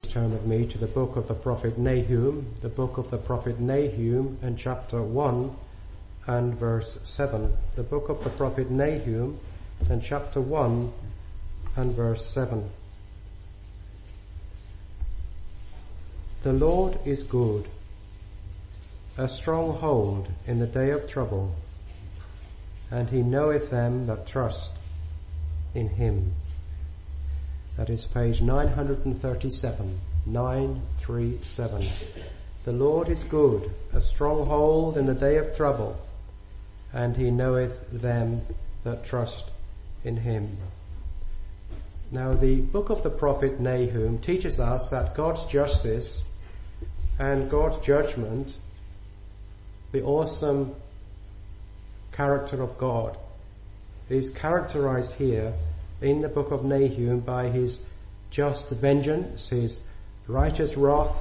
turn with me to the book of the prophet Nahum, and chapter 1 and verse 7. The book of the prophet Nahum and chapter 1 and verse 7. The Lord is good, a stronghold in the day of trouble, and he knoweth them that trust in him. That is page 937, 937. The Lord is good, a stronghold in the day of trouble, and he knoweth them that trust in him. Now the book of the prophet Nahum teaches us that God's justice and God's judgment, the awesome character of God, is characterized here in the book of Nahum by his just vengeance, his righteous wrath,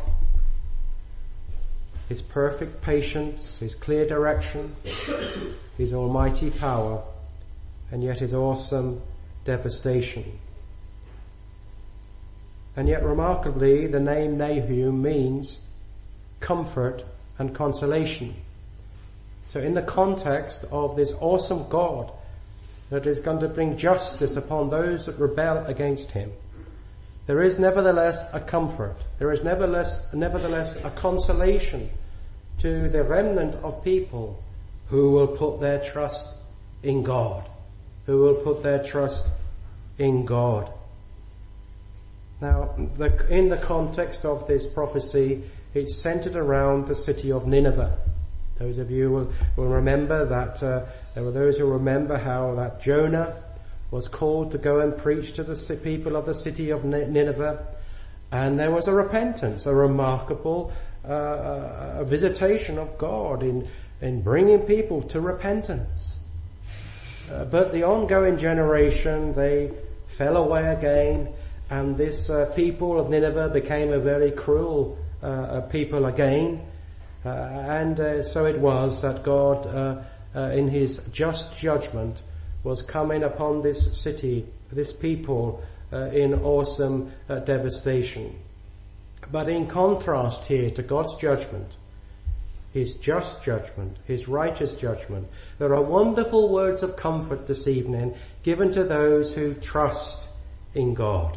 his perfect patience, his clear direction, his almighty power, and yet his awesome devastation. And yet remarkably, the name Nahum means comfort and consolation. So in the context of this awesome God that is going to bring justice upon those that rebel against him, there is nevertheless a comfort. There is nevertheless a consolation to the remnant of people who will put their trust in God. Who will put their trust in God. Now, in the context of this prophecy, it's centered around the city of Nineveh. Those of you will remember that there were those who remember how that Jonah was called to go and preach to the people of the city of Nineveh, and there was a repentance, a remarkable a visitation of God in bringing people to repentance. But the ongoing generation, they fell away again, and this people of Nineveh became a very cruel people again. So it was that God, in his just judgment, was coming upon this city, this people, in awesome devastation. But in contrast here to God's judgment, his just judgment, his righteous judgment, there are wonderful words of comfort this evening given to those who trust in God.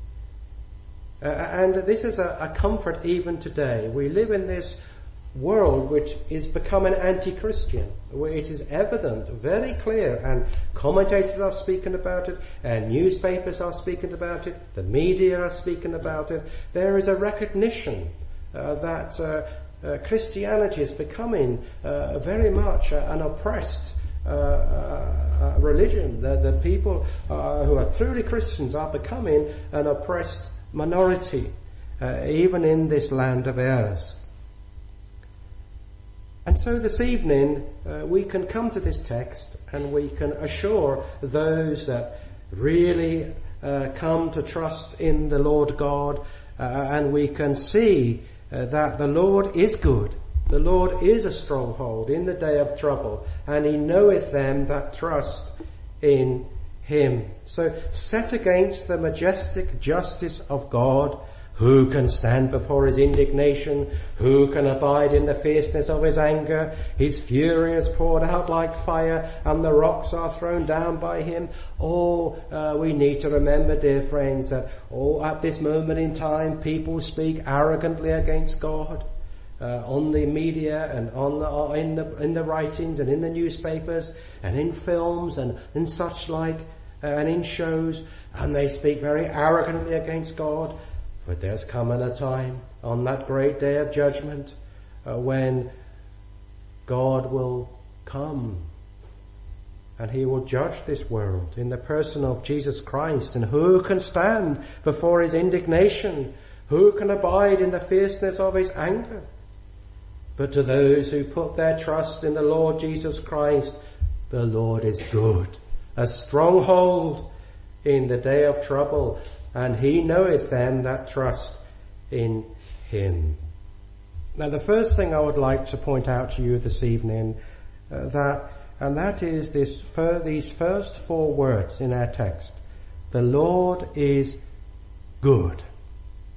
And this is a comfort even today. We live in this world which is becoming anti-Christian, where it is evident, very clear, and commentators are speaking about it, and newspapers are speaking about it, the media are speaking about it. There is a recognition that Christianity is becoming very much an oppressed religion. The people who are truly Christians are becoming an oppressed minority, even in this land of ours. And so this evening we can come to this text and we can assure those that really come to trust in the Lord God, and we can see that the Lord is good. The Lord is a stronghold in the day of trouble, and he knoweth them that trust in him. So set against the majestic justice of God, who can stand before his indignation? Who can abide in the fierceness of his anger? His fury is poured out like fire, and the rocks are thrown down by him. We need to remember, dear friends, that at this moment in time, people speak arrogantly against God. On the media and in the writings and in the newspapers and in films and in such like and in shows, and they speak very arrogantly against God. But there's coming a time on that great day of judgment when God will come and he will judge this world in the person of Jesus Christ. And who can stand before his indignation? Who can abide in the fierceness of his anger? But to those who put their trust in the Lord Jesus Christ, the Lord is good, a stronghold in the day of trouble, and he knoweth them that trust in him. Now the first thing I would like to point out to you this evening, that is these first four words in our text. The Lord is good.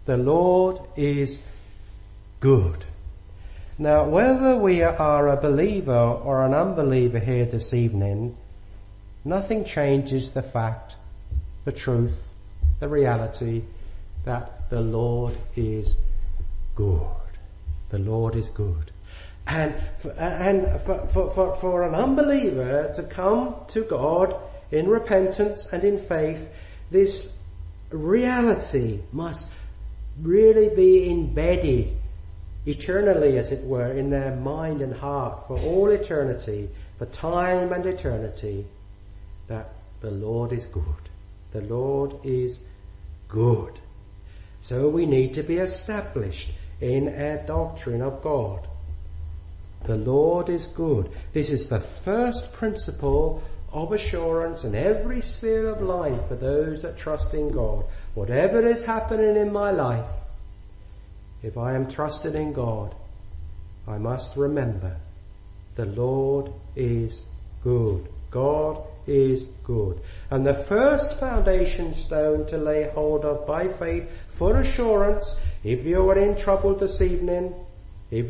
The Lord is good. Now, whether we are a believer or an unbeliever here this evening, nothing changes the fact, the truth, the reality that the Lord is good. The Lord is good. And for an unbeliever to come to God in repentance and in faith, this reality must really be embedded eternally, as it were, in their mind and heart for all eternity, for time and eternity, that the Lord is good. The Lord is good. So we need to be established in our doctrine of God. The Lord is good. This is the first principle of assurance in every sphere of life for those that trust in God. Whatever is happening in my life, if I am trusted in God, I must remember the Lord is good. God is good. And the first foundation stone to lay hold of by faith for assurance, if you are in trouble this evening, is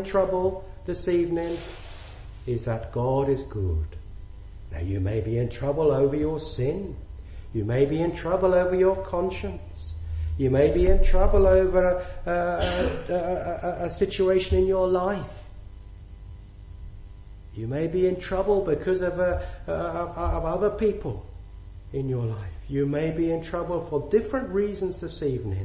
that God is good. Now, you may be in trouble over your sin. You may be in trouble over your conscience. You may be in trouble over a situation in your life. You may be in trouble because of other people in your life. You may be in trouble for different reasons this evening.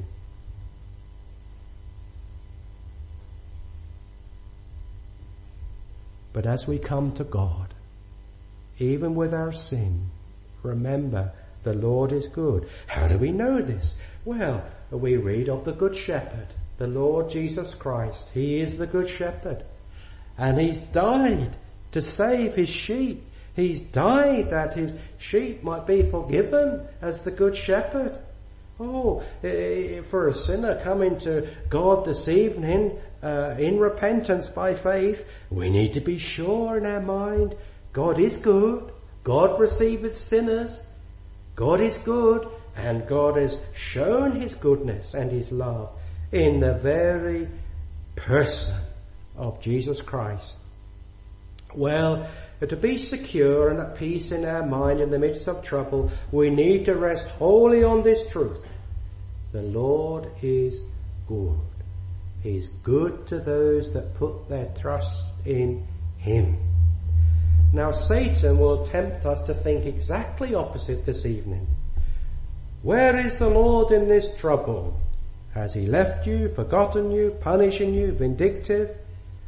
But as we come to God, even with our sin, remember the Lord is good. How do we know this? Well, we read of the Good Shepherd, the Lord Jesus Christ. He is the Good Shepherd. And He's died to save His sheep. He's died that His sheep might be forgiven as the Good Shepherd. Oh, for a sinner coming to God this evening in repentance by faith, we need to be sure in our mind, God is good. God receiveth sinners. God is good, and God has shown His goodness and His love in the very person of Jesus Christ. Well, to be secure and at peace in our mind in the midst of trouble, we need to rest wholly on this truth. The Lord is good. He's good to those that put their trust in Him. Now, Satan will tempt us to think exactly opposite this evening. Where is the Lord in this trouble? Has He left you, forgotten you, punishing you, vindictive?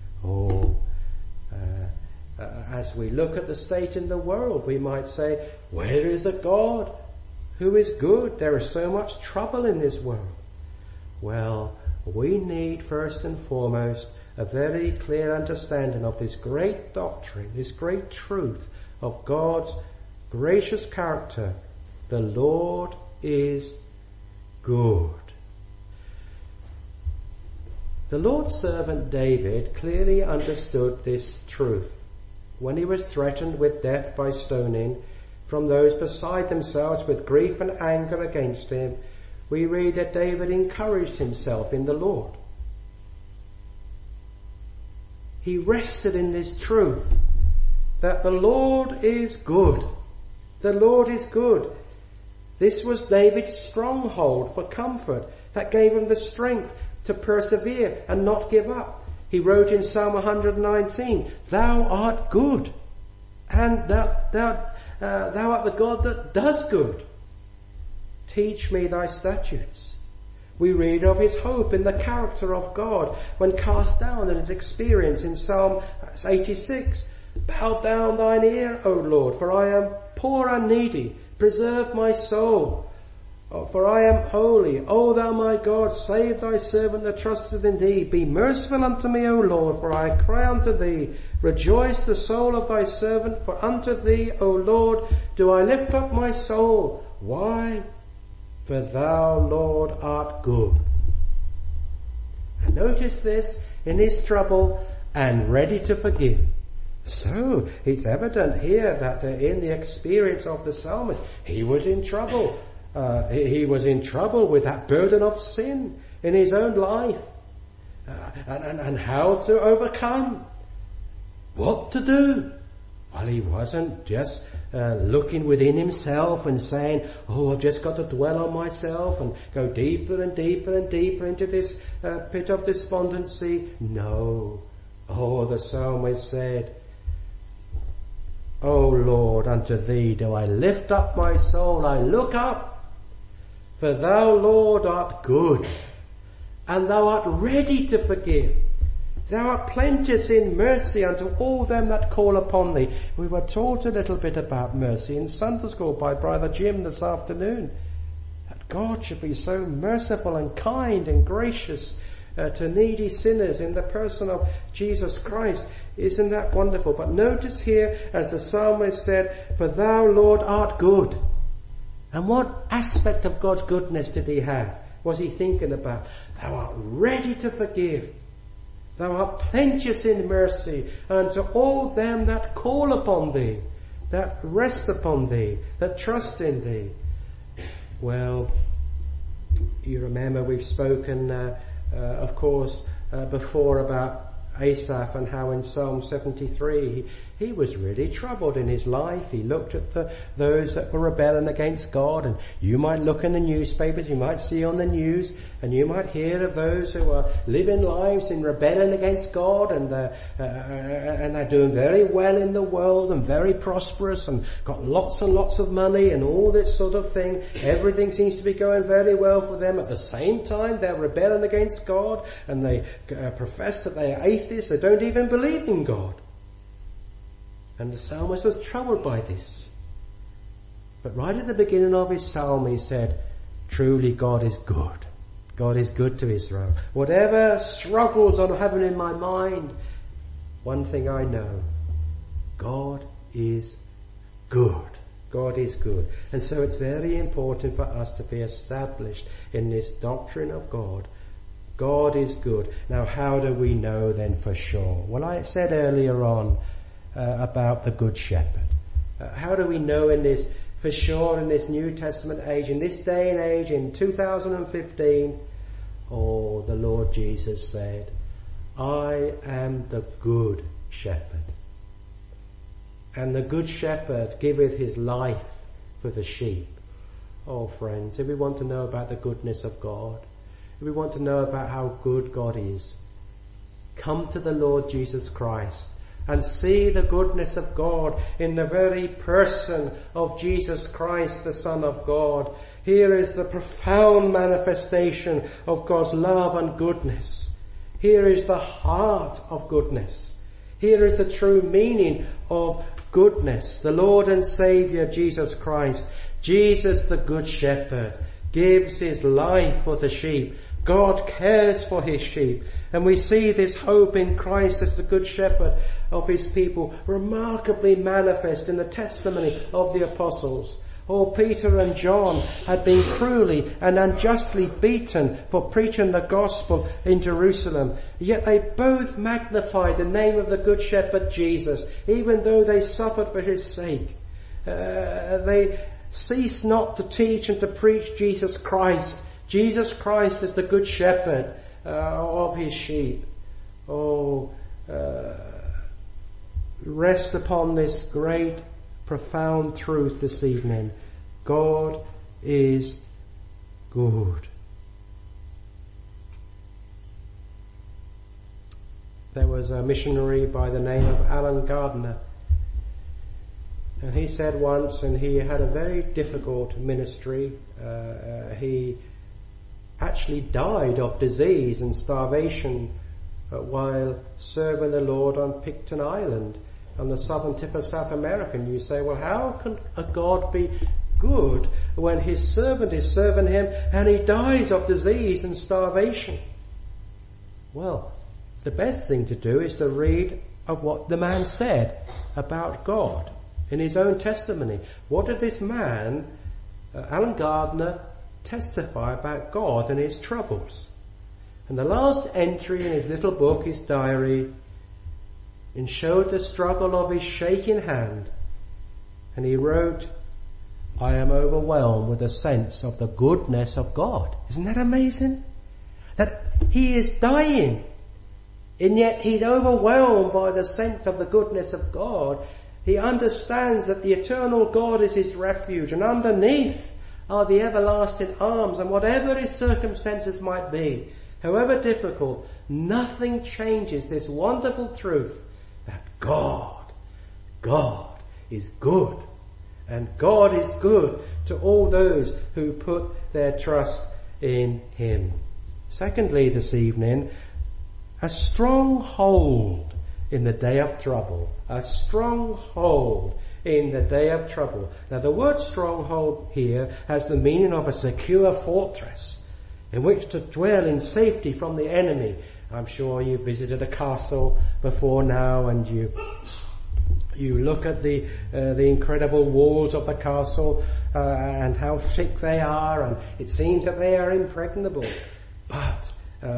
As we look at the state in the world, we might say, where is a God who is good? There is so much trouble in this world. Well, we need first and foremost a very clear understanding of this great doctrine, this great truth of God's gracious character. The Lord is good. The Lord's servant David clearly understood this truth when he was threatened with death by stoning from those beside themselves with grief and anger against him. We read that David encouraged himself in the Lord. He rested in this truth that the Lord is good. The Lord is good. This was David's stronghold for comfort that gave him the strength to persevere and not give up. He wrote in Psalm 119, Thou art good, and thou art the God that does good. Teach me thy statutes. We read of his hope in the character of God when cast down in his experience in Psalm 86. Bow down thine ear, O Lord, for I am poor and needy. Preserve my soul, for I am holy. O thou my God, save thy servant that trusteth in thee. Be merciful unto me, O Lord, for I cry unto thee. Rejoice the soul of thy servant, for unto thee, O Lord, do I lift up my soul. Why? For thou, Lord, art good. And notice this, in his trouble, and ready to forgive. So, it's evident here that in the experience of the psalmist, he was in trouble. He was in trouble with that burden of sin. in his own life, and how to overcome, what to do. Well, he wasn't just looking within himself and saying, oh, I've just got to dwell on myself and go deeper and deeper and deeper into this pit of despondency. No. Oh, the psalmist said, O Lord, unto thee do I lift up my soul, I look up, for thou, Lord, art good, and thou art ready to forgive. Thou art plenteous in mercy unto all them that call upon thee. We were taught a little bit about mercy in Sunday school by Brother Jim this afternoon. That God should be so merciful and kind and gracious to needy sinners in the person of Jesus Christ. Isn't that wonderful? But notice here, as the psalmist said, for thou, Lord, art good. And what aspect of God's goodness did he have? Was he thinking about? Thou art ready to forgive. Thou art plenteous in mercy unto all them that call upon thee, that rest upon thee, that trust in thee. Well, you remember we've spoken, of course, before about Asaph and how in Psalm 73 he was really troubled in his life. He looked at those that were rebelling against God, and you might look in the newspapers, you might see on the news, and you might hear of those who are living lives in rebellion against God, and they're doing very well in the world and very prosperous and got lots and lots of money and all this sort of thing. Everything seems to be going very well for them. At the same time, they're rebelling against God, and they profess that they are atheists. They don't even believe in God. And the psalmist was troubled by this. But right at the beginning of his psalm he said, truly God is good. God is good to Israel. Whatever struggles I'm having in my mind, one thing I know, God is good. God is good. And so it's very important for us to be established in this doctrine of God. God is good. Now how do we know then for sure? Well, I said earlier on about the Good Shepherd. How do we know in this, for sure in this New Testament age, in this day and age, in 2015, oh, the Lord Jesus said, I am the Good Shepherd. And the Good Shepherd giveth his life for the sheep. Oh friends, if we want to know about the goodness of God, if we want to know about how good God is, come to the Lord Jesus Christ and see the goodness of God in the very person of Jesus Christ, the Son of God. Here is the profound manifestation of God's love and goodness. Here is the heart of goodness. Here is the true meaning of goodness. The Lord and Saviour Jesus Christ, Jesus the Good Shepherd, gives his life for the sheep. God cares for his sheep. And we see this hope in Christ as the Good Shepherd of his people remarkably manifest in the testimony of the apostles. Oh, Peter and John had been cruelly and unjustly beaten for preaching the gospel in Jerusalem. Yet they both magnified the name of the Good Shepherd Jesus, even though they suffered for his sake. They ceased not to teach and to preach Jesus Christ. Jesus Christ is the Good Shepherd of his sheep. Oh, rest upon this great, profound truth this evening. God is good. There was a missionary by the name of Alan Gardner. And he said once, and he had a very difficult ministry, he actually died of disease and starvation while serving the Lord on Picton Island on the southern tip of South America. And you say, well, how can a God be good when his servant is serving him and he dies of disease and starvation? Well, the best thing to do is to read of what the man said about God in his own testimony. What did this man, Alan Gardner, testify about God and his troubles? And the last entry in his little book, his diary, and showed the struggle of his shaking hand. And he wrote, I am overwhelmed with a sense of the goodness of God. Isn't that amazing? that he is dying, and yet he's overwhelmed by the sense of the goodness of God. He understands that the eternal God is his refuge, and underneath are the everlasting arms, and whatever his circumstances might be, however difficult, nothing changes this wonderful truth that God is good. And God is good to all those who put their trust in him. Secondly, this evening, a strong hold in the day of trouble. A strong hold in the day of trouble. Now the word stronghold here has the meaning of a secure fortress in which to dwell in safety from the enemy. I'm sure you visited a castle before now, and you look at the incredible walls of the castle and how thick they are, and it seems that they are impregnable. But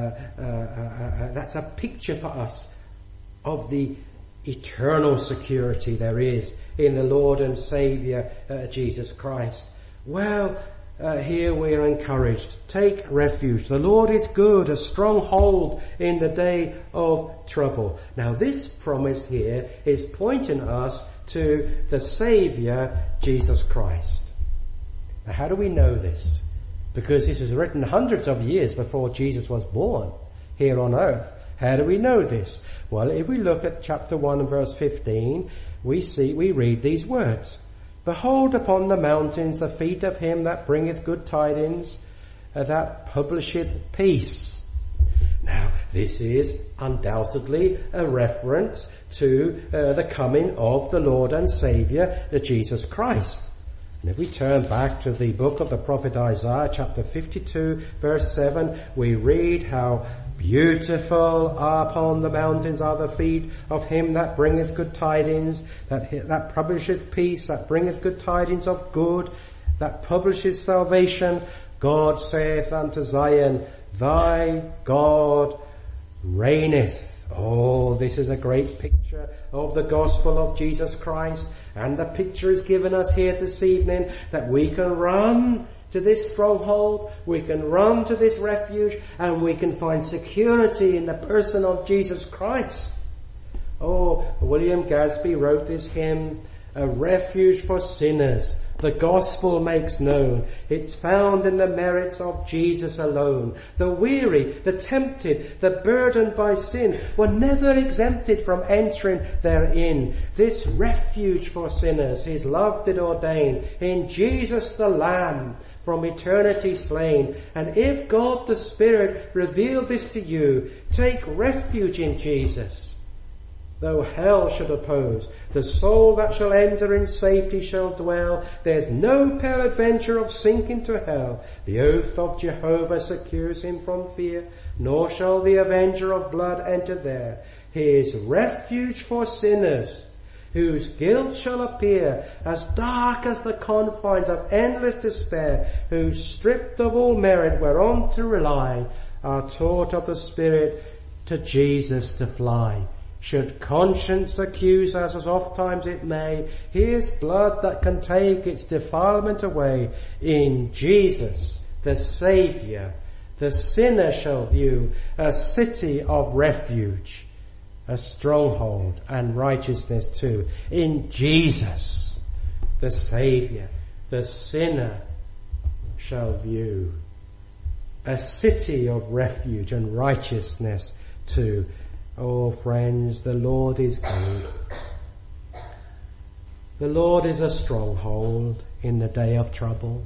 that's a picture for us of the eternal security there is in the Lord and Saviour Jesus Christ. Well, here we are encouraged. Take refuge. The Lord is good, a stronghold in the day of trouble. Now this promise here is pointing us to the Saviour, Jesus Christ. Now how do we know this? Because this was written hundreds of years before Jesus was born here on earth. How do we know this? Well, if we look at chapter 1 and verse 15, we read these words. Behold upon the mountains the feet of him that bringeth good tidings, that publisheth peace. Now, this is undoubtedly a reference to the coming of the Lord and Saviour, Jesus Christ. And if we turn back to the book of the prophet Isaiah, chapter 52, verse 7, we read how beautiful upon the mountains are the feet of him that bringeth good tidings, that publisheth peace, that bringeth good tidings of good, that publisheth salvation. God saith unto Zion, thy God reigneth. Oh, this is a great picture of the gospel of Jesus Christ. And the picture is given us here this evening that we can run to this stronghold, we can run to this refuge, and we can find security in the person of Jesus Christ. Oh, William Gadsby wrote this hymn, a refuge for sinners, the gospel makes known. It's found in the merits of Jesus alone. The weary, the tempted, the burdened by sin were never exempted from entering therein. This refuge for sinners his love did ordain in Jesus the Lamb, from eternity slain. And if God the Spirit reveal this to you, take refuge in Jesus. Though hell should oppose, the soul that shall enter in safety shall dwell. There's no peradventure of sinking to hell. The oath of Jehovah secures him from fear, nor shall the avenger of blood enter there. He is refuge for sinners, whose guilt shall appear as dark as the confines of endless despair, who stripped of all merit whereon to rely, are taught of the Spirit to Jesus to fly. Should conscience accuse us as oft times it may, here's blood that can take its defilement away. In Jesus, the Saviour, the sinner shall view a city of refuge, a stronghold and righteousness too. In Jesus, the Saviour, the sinner shall view a city of refuge and righteousness too. Oh friends, the Lord is good. The Lord is a stronghold in the day of trouble.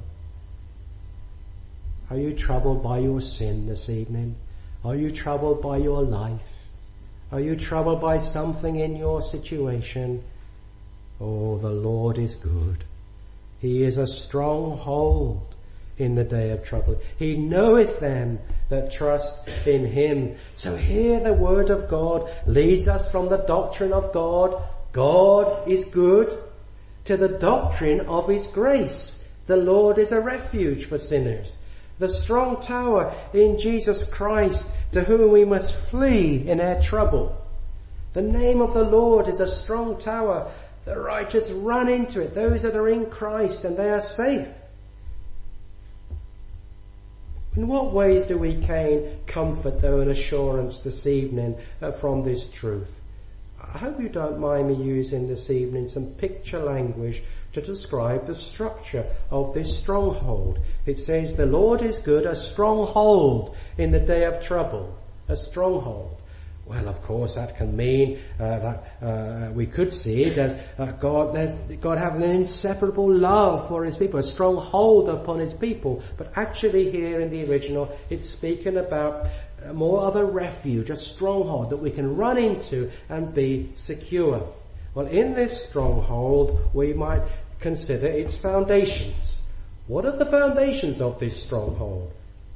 Are you troubled by your sin this evening? Are you troubled by your life? Are you troubled by something in your situation? Oh, the Lord is good. He is a stronghold in the day of trouble. He knoweth them that trust in him. So here the word of God leads us from the doctrine of God, God is good, to the doctrine of his grace. The Lord is a refuge for sinners. The strong tower in Jesus Christ, to whom we must flee in our trouble. The name of the Lord is a strong tower. The righteous run into it, those that are in Christ, and they are safe. In what ways do we gain comfort, though, and assurance this evening from this truth? I hope you don't mind me using this evening some picture language to describe the structure of this stronghold. It says, the Lord is good, a stronghold in the day of trouble. A stronghold. Well, of course, that can mean that we could see it as God having an inseparable love for his people, a strong hold upon his people. But actually here in the original, it's speaking about more of a refuge, a stronghold that we can run into and be secure. Well, in this stronghold, we might consider its foundations. What are the foundations of this stronghold?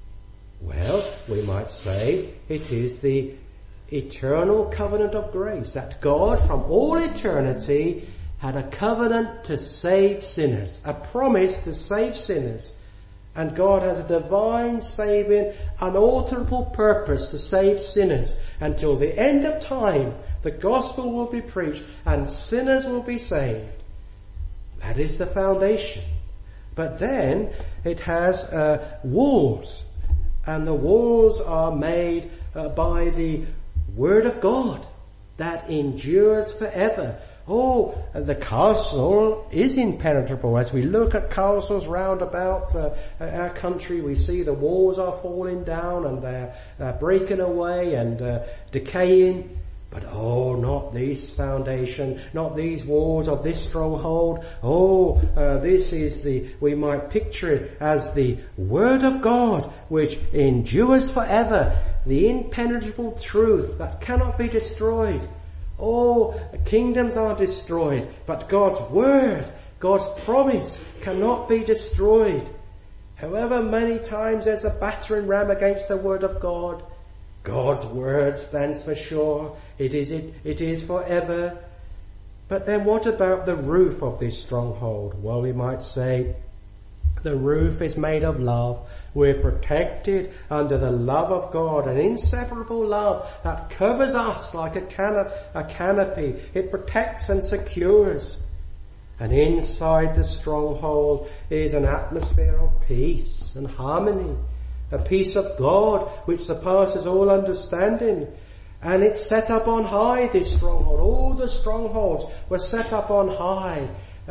Well, we might say it is the eternal covenant of grace, that God from all eternity had a covenant to save sinners, a promise to save sinners. And God has a divine, saving, unalterable purpose to save sinners until the end of time. The gospel will be preached and sinners will be saved. That is the foundation. But then it has walls, and the walls are made by the Word of God that endures forever. Oh, the castle is impenetrable. As we look at castles round about our country, we see the walls are falling down and they're breaking away and decaying. But oh, not this foundation, not these walls of this stronghold. Oh, this is we might picture it as the Word of God, which endures forever, the impenetrable truth that cannot be destroyed. Oh, kingdoms are destroyed, but God's Word, God's promise cannot be destroyed. However many times there's a battering ram against the Word of God, God's Word stands for sure. It is forever. But then what about the roof of this stronghold? Well, we might say the roof is made of love. We're protected under the love of God, an inseparable love that covers us like a canopy. It protects and secures. And inside the stronghold is an atmosphere of peace and harmony. A peace of God which surpasses all understanding. And it's set up on high, this stronghold. All the strongholds were set up on high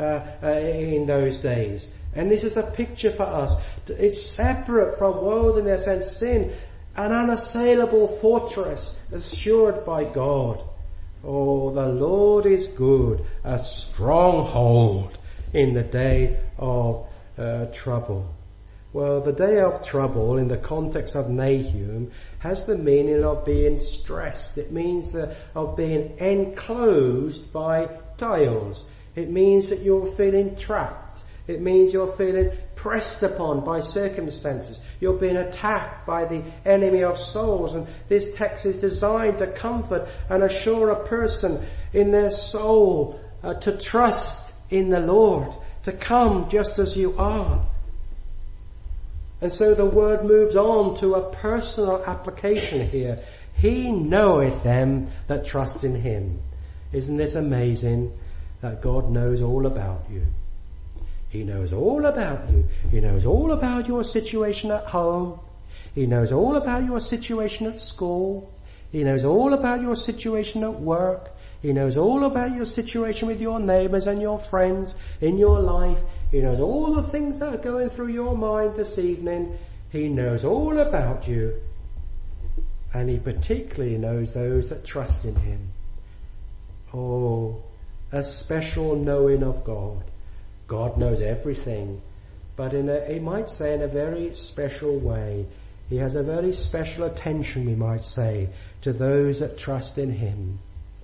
in those days. And this is a picture for us. It's separate from worldliness and sin. An unassailable fortress assured by God. Oh, the Lord is good. A stronghold in the day of trouble. Well, the day of trouble in the context of Nahum has the meaning of being stressed. It means of being enclosed by tiles. It means that you're feeling trapped. It means you're feeling pressed upon by circumstances. You're being attacked by the enemy of souls. And this text is designed to comfort and assure a person in their soul to trust in the Lord, to come just as you are. And so the word moves on to a personal application here. He knoweth them that trust in him. Isn't this amazing that God knows all about you? He knows all about you. He knows all about your situation at home. He knows all about your situation at school. He knows all about your situation at work. He knows all about your situation with your neighbours and your friends in your life. He knows all the things that are going through your mind this evening. He knows all about you. And he particularly knows those that trust in him. Oh, a special knowing of God. God knows everything, but he might say in a very special way. He has a very special attention, we might say, to those that trust in him.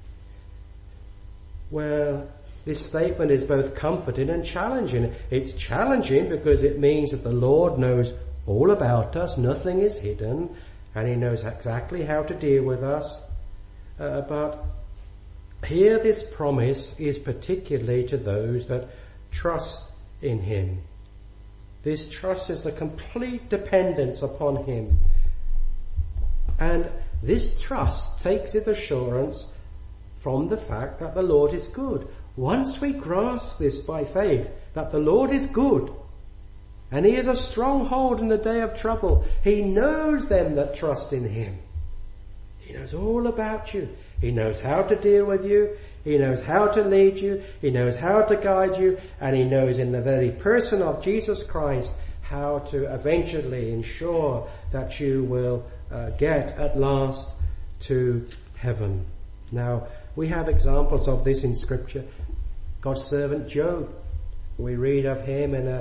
Well, this statement is both comforting and challenging. It's challenging because it means that the Lord knows all about us, nothing is hidden, and he knows exactly how to deal with us. But here this promise is particularly to those that trust in him. This trust is a complete dependence upon him. And this trust takes its assurance from the fact that the Lord is good. Once we grasp this by faith, that the Lord is good, And he is a stronghold in the day of trouble. He knows them that trust in him. He knows all about you. He knows how to deal with you. He knows how to lead you. He knows how to guide you. And he knows in the very person of Jesus Christ how to eventually ensure that you will get at last to heaven. Now, we have examples of this in Scripture. God's servant Job. We read of him in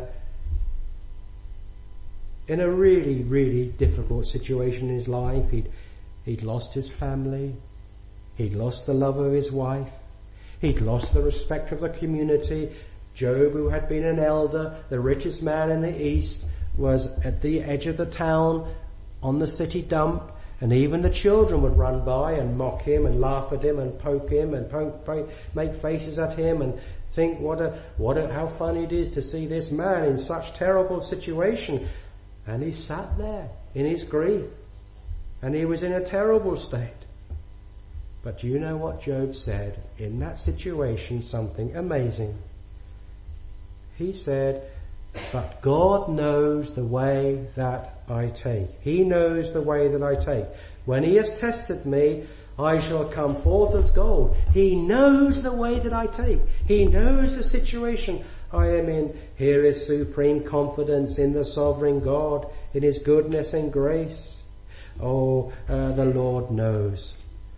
a really, really difficult situation in his life. He'd lost his family. He'd lost the love of his wife. He'd lost the respect of the community. Job, who had been an elder, the richest man in the East, was at the edge of the town on the city dump, and even the children would run by and mock him and laugh at him and poke him and make faces at him and think how funny it is to see this man in such terrible situation. And he sat there in his grief, and he was in a terrible state. But do you know what Job said in that situation? Something amazing. He said, but God knows the way that I take. He knows the way that I take. When he has tested me, I shall come forth as gold. He knows the way that I take. He knows the situation I am in. Here is supreme confidence in the sovereign God, in his goodness and grace. The Lord knows.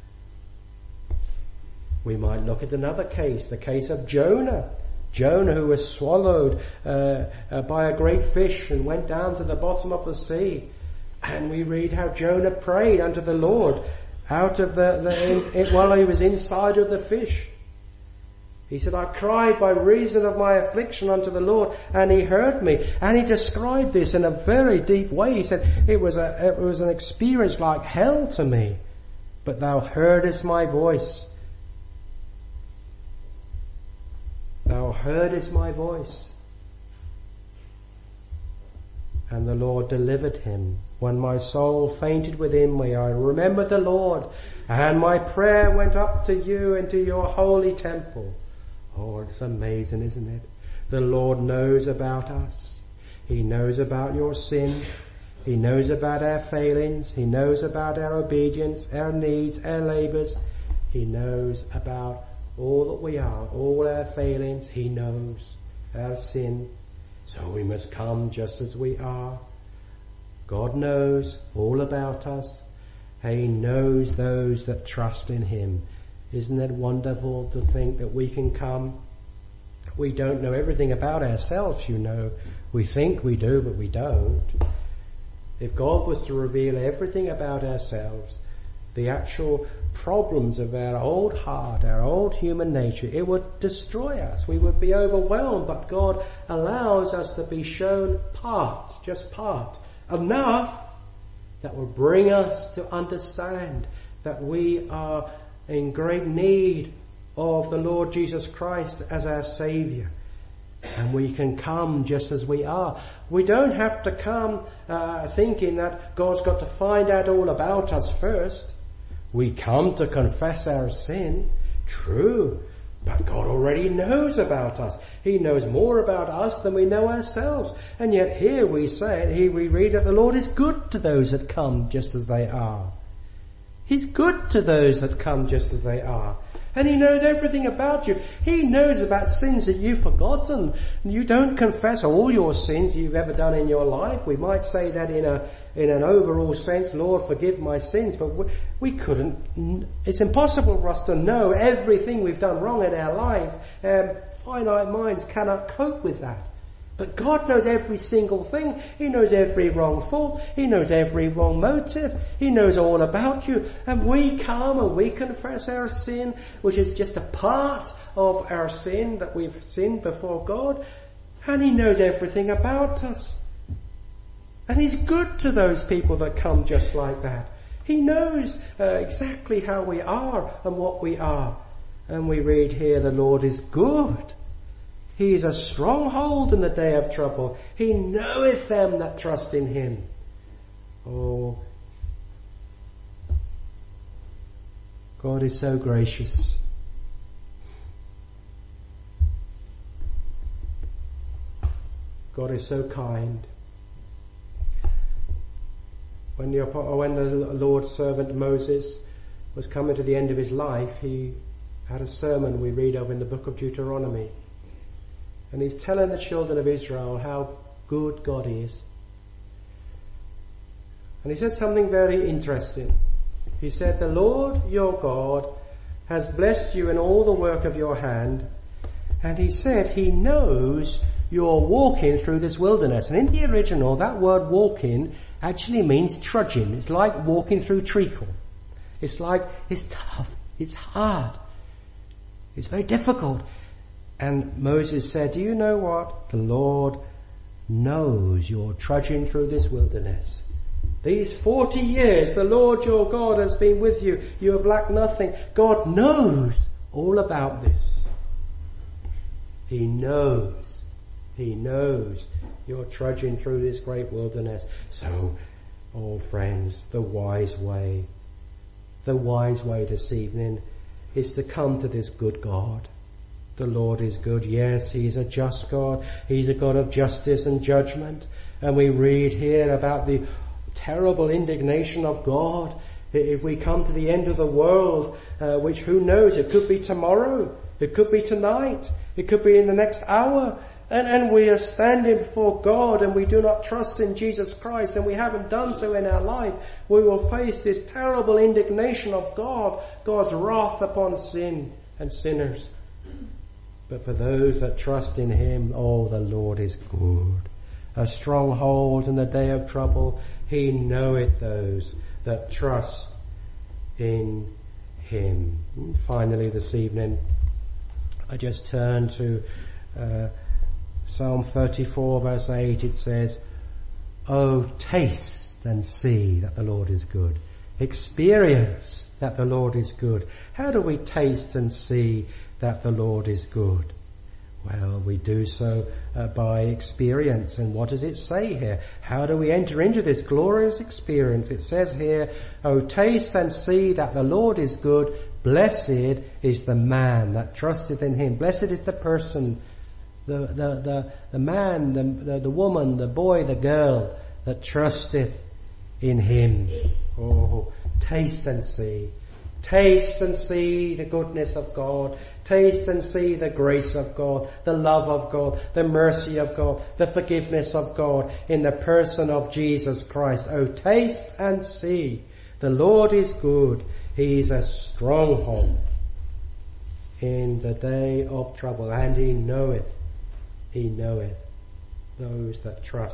We might look at another case, the case of Jonah. Jonah, who was swallowed by a great fish and went down to the bottom of the sea. And we read how Jonah prayed unto the Lord out of while he was inside of the fish. He said, I cried by reason of my affliction unto the Lord, and he heard me. And he described this in a very deep way. He said, it was an experience like hell to me, but thou heardest my voice. Thou heardest my voice. And the Lord delivered him. When my soul fainted within me, I remembered the Lord, and my prayer went up to you into your holy temple. Oh, it's amazing, isn't it? The Lord knows about us. He knows about your sin. He knows about our failings. He knows about our obedience, our needs, our labours. He knows about all that we are, all our failings. He knows our sin. So we must come just as we are. God knows all about us. He knows those that trust in him. Isn't it wonderful to think that we can come? We don't know everything about ourselves, you know. We think we do, but we don't. If God was to reveal everything about ourselves, the actual problems of our old heart, our old human nature, it would destroy us. We would be overwhelmed, but God allows us to be shown part, just part, enough that will bring us to understand that we are in great need of the Lord Jesus Christ as our Saviour. And we can come just as we are. We don't have to come thinking that God's got to find out all about us first. We come to confess our sin, true, but God already knows about us. He knows more about us than we know ourselves. And yet here we read that the Lord is good to those that come just as they are. He's good to those that come just as they are. And he knows everything about you. He knows about sins that you've forgotten. You don't confess all your sins you've ever done in your life. We might say that in an overall sense, Lord, forgive my sins, but we couldn't. It's impossible for us to know everything we've done wrong in our life. Finite minds cannot cope with that. But God knows every single thing. He knows every wrong thought. He knows every wrong motive. He knows all about you. And we come and we confess our sin, which is just a part of our sin, that we've sinned before God. And he knows everything about us. And he's good to those people that come just like that. He knows exactly how we are and what we are. And we read here, the Lord is good. He is a stronghold in the day of trouble. He knoweth them that trust in him. Oh, God is so gracious. God God is so kind. When the Lord's servant Moses was coming to the end of his life, he had a sermon we read of in the book of Deuteronomy. And he's telling the children of Israel how good God is. And he said something very interesting. He said, "The Lord your God has blessed you in all the work of your hand." And he said he knows you're walking through this wilderness. And in the original, that word walking actually means trudging. It's like walking through treacle. It's tough. It's hard. It's very difficult. And Moses said, do you know what? The Lord knows you're trudging through this wilderness. These 40 years, the Lord your God has been with you. You have lacked nothing. God knows all about this. He knows. He knows you're trudging through this great wilderness. So, friends, the wise way this evening is to come to this good God. The Lord is good. Yes, He's a just God. He's a God of justice and judgment. And we read here about the terrible indignation of God. If we come to the end of the world, which who knows, it could be tomorrow, it could be tonight, it could be in the next hour, and we are standing before God and we do not trust in Jesus Christ, and we haven't done so in our life, we will face this terrible indignation of God, God's wrath upon sin and sinners. But for those that trust in Him, the Lord is good. A stronghold in the day of trouble. He knoweth those that trust in Him. And finally this evening, I just turn to Psalm 34 verse 8. It says, "Oh, taste and see that the Lord is good." Experience that the Lord is good. How do we taste and see that the Lord is good? Well, we do so by experience. And what does it say here? How do we enter into this glorious experience? It says here, "Oh, taste and see that the Lord is good. Blessed is the man that trusteth in Him." Blessed is the person, the man, the woman, the boy, the girl that trusteth in Him. Oh, taste and see. Taste and see the goodness of God. Taste and see the grace of God, the love of God, the mercy of God, the forgiveness of God in the person of Jesus Christ. Oh, taste and see. The Lord is good. He is a stronghold in the day of trouble, and He knoweth those that trust